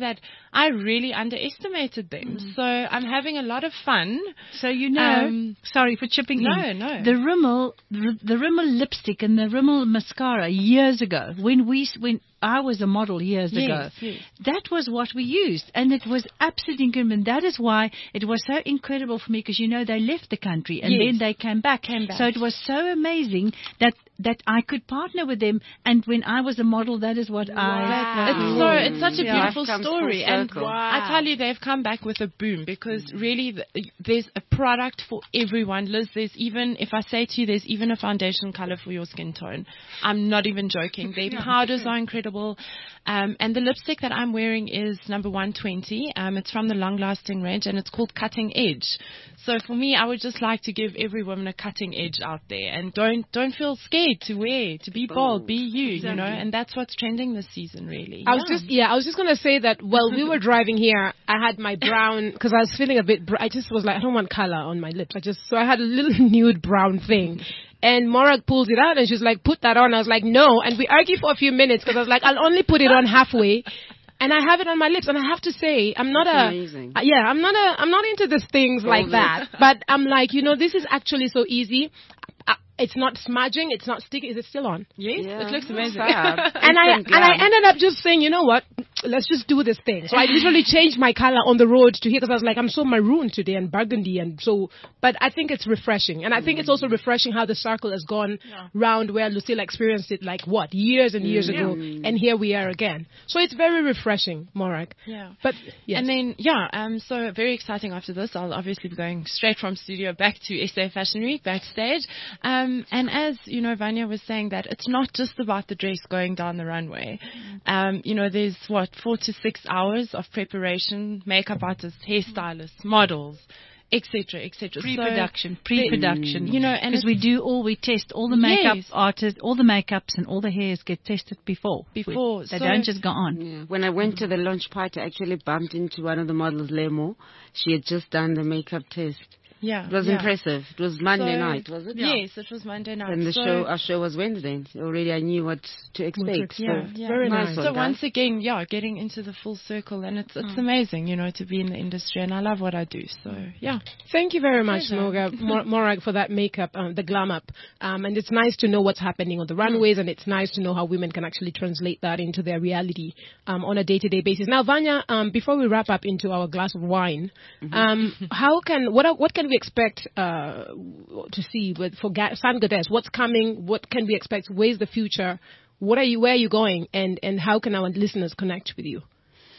I really underestimated them. Mm. So I'm having a lot of fun. So you know, um, sorry for chipping no, in. No, no. The Rimmel, the, the Rimmel lipstick and the Rimmel mascara years ago, when we, when I was a model years yes, ago, yes. that was what we used, and it was absolutely incredible. And that is why it was so incredible for me, because you know they left the country and yes. then they came back. came back. So it was so amazing that that I could partner with them. And when I was a model, that is what wow. I. It's so it's such a yeah. beautiful story, and wow. I tell you, they've come back with a boom because really th- there's a product for everyone. Liz, there's even if I say to you, there's even a foundation color for your skin tone. I'm not even joking. Their powders are incredible. Um, and the lipstick that I'm wearing is number one twenty. Um, it's from the Long Lasting range, and it's called Cutting Edge. So for me, I would just like to give every woman a cutting edge out there, and don't don't feel scared to wear, to be bold, be you, exactly. you know. And that's what's trending this season, really. I was yeah. just yeah, I was just gonna say that while we were driving here, I had my brown because I was feeling a bit. Br- I just was like, I don't want color on my lips. I just so I had a little nude brown thing. And Morag pulls it out and she's like, put that on. I was like, no. And we argued for a few minutes because I was like, I'll only put it on halfway. And I have it on my lips. And I have to say, I'm not That's a, amazing. Uh, yeah, I'm not a, I'm not into these things All like this. that. But I'm like, you know, this is actually so easy. Uh, it's not smudging. It's not sticking. Is it still on? Yes, yeah. it looks amazing. and I and I ended up just saying, you know what? Let's just do this thing. So I literally changed my color on the road to here because I was like, I'm so maroon today and burgundy and so. But I think it's refreshing, and I think it's also refreshing how the circle has gone yeah. round where Lucille experienced it like what years and years mm. ago, and here we are again. So it's very refreshing, Morag. Yeah. But yes. And then yeah, um, so very exciting after this. I'll obviously be going straight from studio back to S A Fashion Week backstage. Um, and as you know, Vanya was saying that it's not just about the dress going down the runway. Um, you know, there's what four to six hours of preparation, makeup artists, hairstylists, models, et cetera, et cetera. Pre-production, so pre-production. You know, and because we do all, we test all the makeup yes. artists, all the makeups and all the hairs get tested before. Before. We, they so don't just go on. Yeah. When I went to the launch party, I actually bumped into one of the models, Lemo. She had just done the makeup test. Yeah, it was yeah. impressive. It was Monday so, night, was it? Yes, it was Monday night. And the so show, our show was Wednesday. Already I knew what to expect. So yeah, yeah. Very nice. nice. So one, once again, yeah, getting into the full circle, and it's it's mm. amazing, you know, to be in the industry, and I love what I do. So yeah. Thank you very much, Morag, Mor- Morag, for that makeup, um, the glam up, um, and it's nice to know what's happening on the runways, and it's nice to know how women can actually translate that into their reality um, on a day-to-day basis. Now, Vanya, um, before we wrap up into our glass of wine, mm-hmm. um, how can what are, what can we expect? Uh, Uh, to see with for Ga- Sangodes, what's coming? What can we expect? Where's the future? What are you? Where are you going? And and how can our listeners connect with you?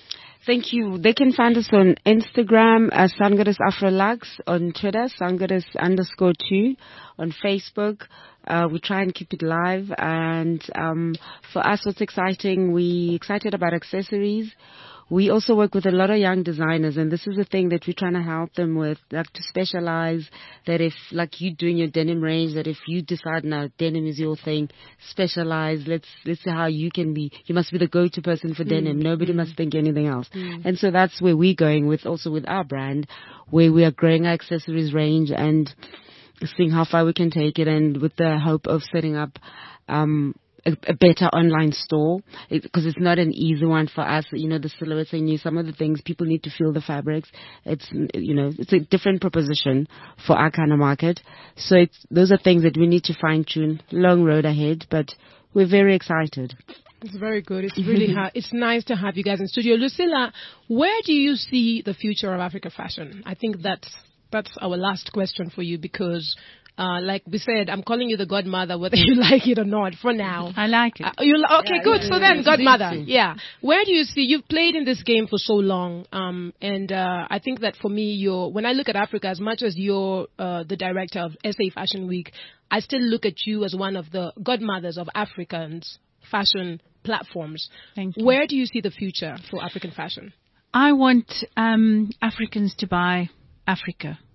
Thank you. They can find us on Instagram as Sangodes Afrolux, on Twitter Sangodes underscore two, on Facebook. Uh, we try and keep it live. And um, for us, what's exciting? We excited about accessories. We also work with a lot of young designers, and this is the thing that we're trying to help them with, like to specialize, that if, like you doing your denim range, that if you decide now denim is your thing, specialize, let's, let's see how you can be, you must be the go-to person for mm. denim. Nobody mm. must think anything else. Mm. And so that's where we're going with, also with our brand, where we are growing our accessories range and seeing how far we can take it, and with the hope of setting up, um, A, a better online store, because it, it's not an easy one for us. You know, the silhouettes are new. Some of the things people need to feel the fabrics. It's, you know, it's a different proposition for our kind of market. So it's, those are things that we need to fine tune. Long road ahead, but we're very excited. It's very good. It's really hard. It's nice to have you guys in studio. Lucilla, where do you see the future of African fashion? I think that's, that's our last question for you, because Uh, like we said, I'm calling you the godmother, whether you like it or not, for now. I like it. Uh, you okay, yeah, good. Yeah, so yeah, then, yeah, godmother. Yeah. Where do you see, you've played in this game for so long, um, and uh, I think that for me, you're, when I look at Africa, as much as you're uh, the director of S A Fashion Week, I still look at you as one of the godmothers of Africans' fashion platforms. Thank you. Where do you see the future for African fashion? I want um, Africans to buy Africa.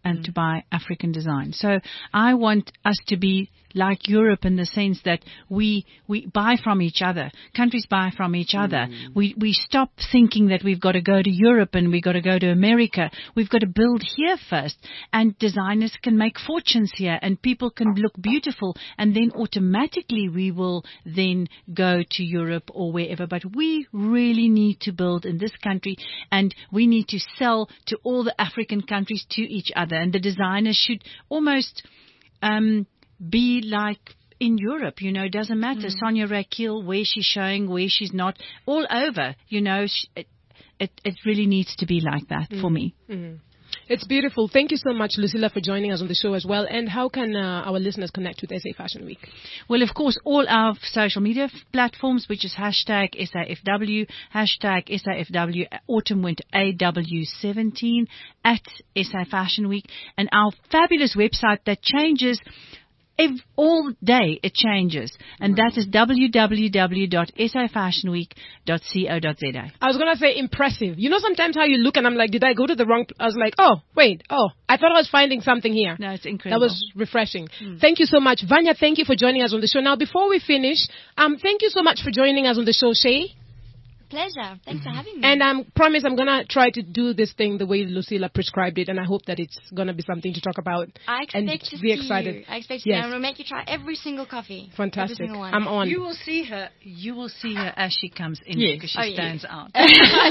and mm. to buy African design. So I want us to be like Europe in the sense that we we buy from each other. Countries buy from each other. Mm. We we stop thinking that we've got to go to Europe and we've got to go to America. We've got to build here first. And designers can make fortunes here and people can look beautiful and then automatically we will then go to Europe or wherever. But we really need to build in this country and we need to sell to all the African countries, to each other. And the designers should almost um be like in Europe, you know, it doesn't matter. Mm. Sonia Raquel, where she's showing, where she's not, all over, you know, she, it, it, it really needs to be like that mm. for me. Mm. It's beautiful. Thank you so much, Lucilla, for joining us on the show as well. And how can uh, our listeners connect with S A Fashion Week? Well, of course, all our social media f- platforms, which is hashtag S A F W, hashtag S A F W, Autumn Winter A W seventeen, at S A Fashion Week, and our fabulous website that changes Every, all day it changes, and that is w w w dot s a fashion week dot co dot z a. I was going to say impressive. You know sometimes how you look and I'm like, did I go to the wrong... Pl-? I was like, oh, wait, oh, I thought I was finding something here. No, it's incredible. That was refreshing. Mm. Thank you so much. Vanya, thank you for joining us on the show. Now, before we finish, um, thank you so much for joining us on the show, Shay. Pleasure. Thanks for having me. And I um, promise I'm going to try to do this thing the way Lucilla prescribed it, and I hope that it's going to be something to talk about. I expect and to be see excited. you. I expect to yes. see you. We'll make you try every single coffee. Fantastic. Single one. I'm on. You will see her. You will see her as she comes in yes. because she oh, stands yes. out.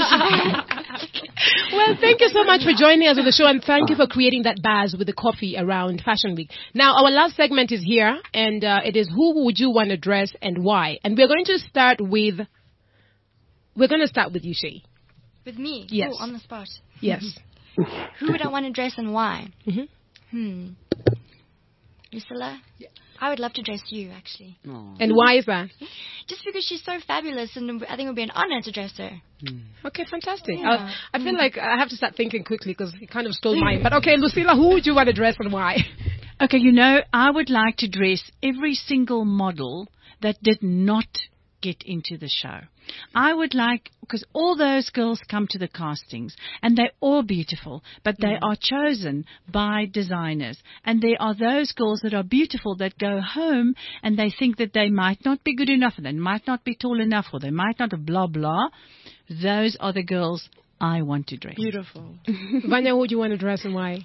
Well, thank you so much for joining us on the show, and thank you for creating that buzz with the coffee around Fashion Week. Now, our last segment is here, and uh, it is who would you want to dress and why? And we're going to start with... We're going to start with you, Shay. With me? Yes. Ooh, on the spot. Yes. Who would I want to dress and why? Mm-hmm. Hmm. Lucilla? Yeah. I would love to dress you, actually. Aww. And why is that? Just because she's so fabulous, and I think it would be an honor to dress her. Mm. Okay, fantastic. Yeah. Uh, I feel mm. like I have to start thinking quickly because you kind of stole mine. But okay, Lucilla, who would you want to dress and why? Okay, you know, I would like to dress every single model that did not get into the show. I would like, because all those girls come to the castings and they're all beautiful, but they mm. are chosen by designers. And there are those girls that are beautiful that go home and they think that they might not be good enough, and they might not be tall enough, or they might not have blah, blah. Those are the girls I want to dress. Beautiful. Vanya, who would you want to dress and why?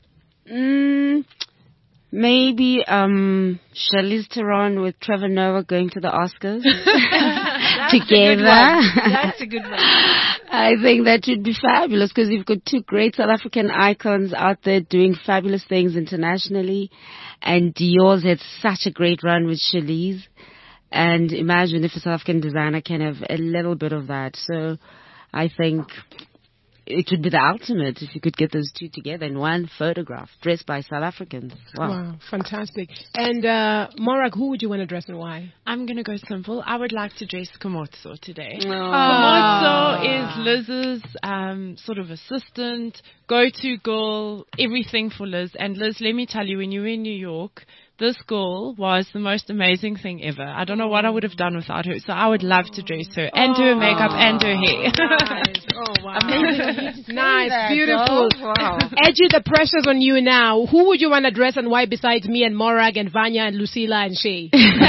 Mm, maybe um, Charlize Theron with Trevor Noah going to the Oscars. That's together. A That's a good one. I think that would be fabulous because you've got two great South African icons out there doing fabulous things internationally. And Dior's had such a great run with Charlize. And imagine if a South African designer can have a little bit of that. So I think it would be the ultimate if you could get those two together in one photograph, dressed by South Africans. Wow, wow, fantastic. And uh, Morag, who would you want to dress and why? I'm going to go simple. I would like to dress Komotso today. Oh. Komotso is Liz's um, sort of assistant, go-to girl, everything for Liz. And Liz, let me tell you, when you were in New York, this girl was the most amazing thing ever. I don't know what I would have done without her. So I would love to dress her and do her makeup and do her hair. Nice. Oh, wow. Nice, that, beautiful. Wow. Edgy, the pressure's on you now. Who would you want to dress and why besides me and Morag and Vanya and Lucilla and Shay?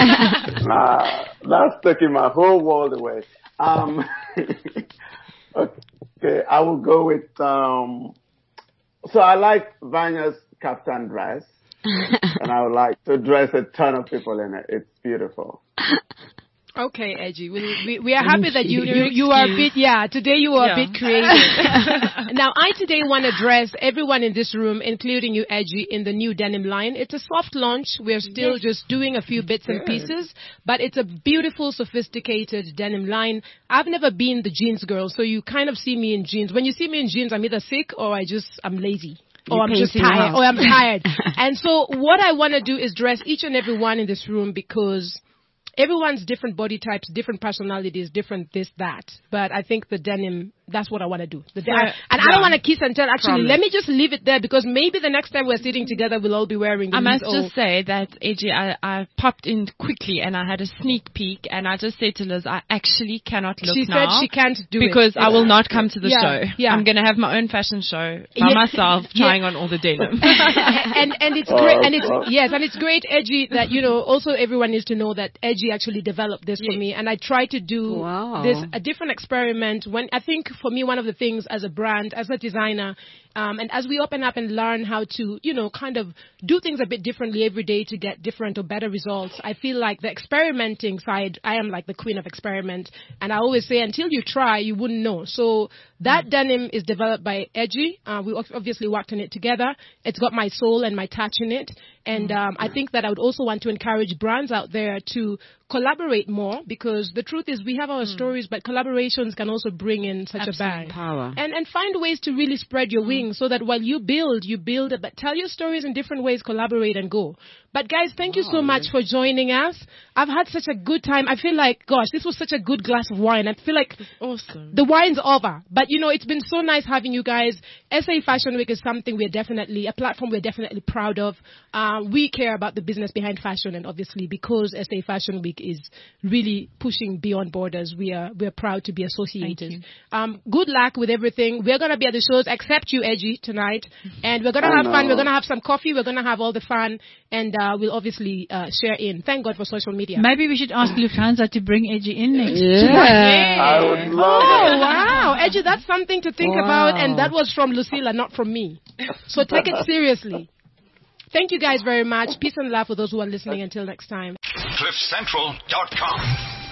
Nah, that's taking my whole world away. Um, okay, I will go with, um, so I like Vanya's kaftan dress. And I would like to dress a ton of people in it. It's beautiful. Okay, Edgy. We, we, we are happy that you, you, you are a bit, yeah, today you are yeah. a bit creative. Now, I today want to dress everyone in this room, including you, Edgy, in the new denim line. It's a soft launch. We're still yes. just doing a few bits and pieces, but it's a beautiful, sophisticated denim line. I've never been the jeans girl, so you kind of see me in jeans. When you see me in jeans, I'm either sick or I just, I'm lazy. Oh, I'm just tired. Oh, I'm tired. And so what I want to do is dress each and every one in this room because everyone's different body types, different personalities, different this, that. But I think the denim that's what I want to do. The day Yeah. I, and I Yeah. don't want to kiss and tell. Actually, Promise. let me just leave it there because maybe the next time we're sitting together, we'll all be wearing the I must Liz O. just say that, A G, I, I popped in quickly and I had a sneak peek and I just said to Liz, I actually cannot look She now said she can't do because it. I will not come to the Yeah, show. yeah. I'm going to have my own fashion show by Yeah. myself, Yeah. trying on all the denim. and and it's Oh, great and it's oh. yes and it's great, Edgy, that you know also everyone needs to know that Edgy actually developed this for Yes. me, and I try to do Wow. this a different experiment. When I think for me one of the things as a brand, as a designer, um, and as we open up and learn how to you know kind of do things a bit differently every day to get different or better results, I feel like the experimenting side, I am like the queen of experiment, and I always say until you try you wouldn't know. So that denim is developed by Edgy. Uh, we ob- obviously worked on it together. It's got my soul and my touch in it. And um, I think that I would also want to encourage brands out there to collaborate more, because the truth is we have our stories, but collaborations can also bring in such a bang. Power. And and find ways to really spread your wings so that while you build, you build, but tell your stories in different ways, collaborate and go. But guys, thank you so much for joining us. I've had such a good time. I feel like, gosh, this was such a good glass of wine. I feel like Awesome. the wine's over. But, you know, it's been so nice having you guys. S A Fashion Week is something we're definitely, a platform we're definitely proud of. Uh, we care about the business behind fashion, and obviously because S A Fashion Week is really pushing beyond borders, we are we're proud to be associated. Um, good luck with everything. We're going to be at the shows, except you, Edgy, tonight. And we're going to I have fun. know. We're going to have some coffee. We're going to have all the fun. And uh, we'll obviously uh, share in. Thank God for social media. Maybe we should ask Lufthansa to bring Edgy in next. Yeah. I would love Oh, it. wow. Edgy, that's something to think Wow. about. And that was from Lucilla, not from me. So take it seriously. Thank you guys very much. Peace and love for those who are listening. Until next time. cliff central dot com